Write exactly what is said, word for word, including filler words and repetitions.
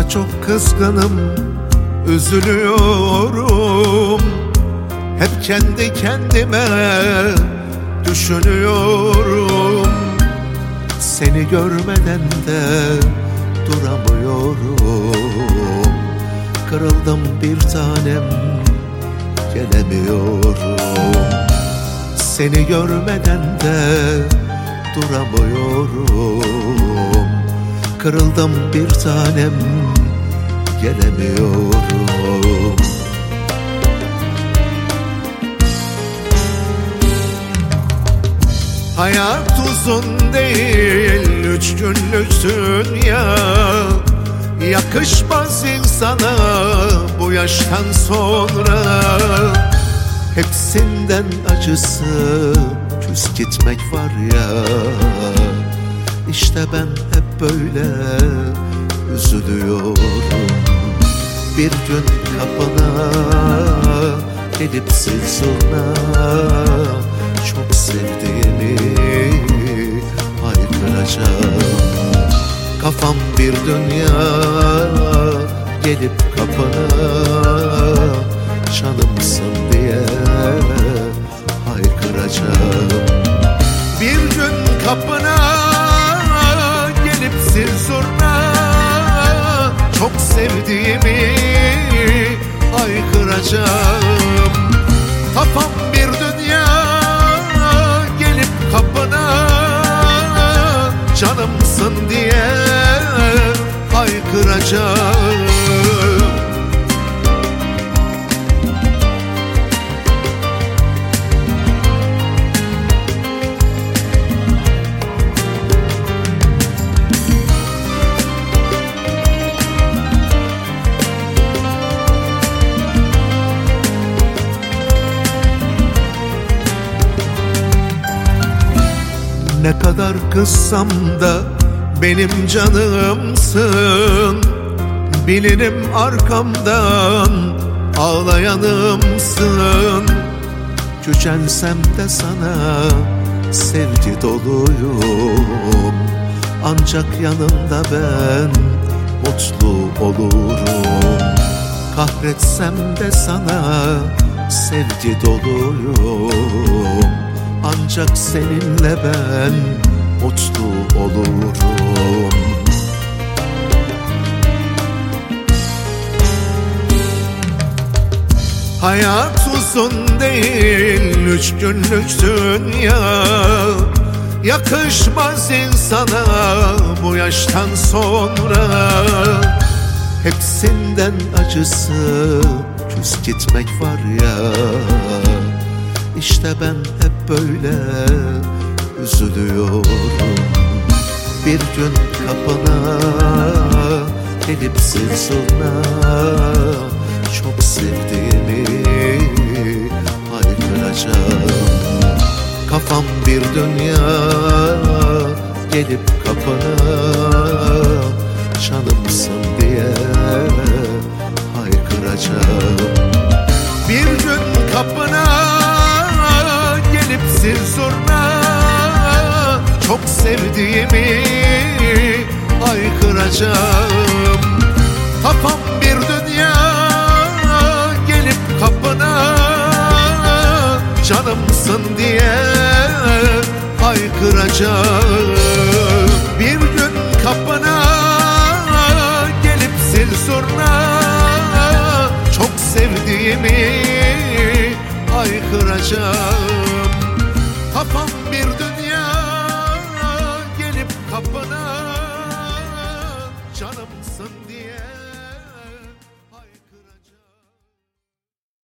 çok kızgınım, üzülüyorum. Hep kendi kendime düşünüyorum. Seni görmeden de duramıyorum. Kırıldım bir tanem, gelemiyorum. Seni görmeden de duramıyorum. Kırıldım bir tanem, gelemiyorum. Hayat uzun değil, üç günlük dünya. Yakışmaz insana bu yaştan sonra. Hepsinden acısı küs gitmek var ya. İşte ben hep böyle üzülüyorum. Bir gün kapına gelip zil zurna çok sevdiğimi haykıracağım. Kafam bir dünya gelip kapına canımsın diye haykıracağım. Bir gün kapına gelip zil zurna çok sevdiğimi haykıracağım. Kafam bir dünya gelip kapına canımsın diye haykıracağım. Ne kadar kızsam da benim canımsın. Bilinim arkamdan ağlayanımsın. Küçensem de sana sevgi doluyum. Ancak yanımda ben mutlu olurum. Kahretsem de sana sevgi doluyum. Ancak seninle ben mutlu olurum. Hayat uzun değil, üç günlük dünya. Yakışmaz insana bu yaştan sonra. Hepsinden acısı küs gitmek var ya. İşte ben hep böyle üzülüyorum. Bir gün kapına gelip zil zurna çok sevdiğimi haykıracağım. Kafam bir dünya gelip kapına canımsın diye haykıracağım. Bir gün kapına gelip zil zurna çok sevdiğimi haykıracağım. Kafam bir dünya gelip kapına canımsın diye haykıracağım. Bir gün kapına gelip zil zurna çok sevdiğimi haykıracağım. Kafam bir dünya gelip kapına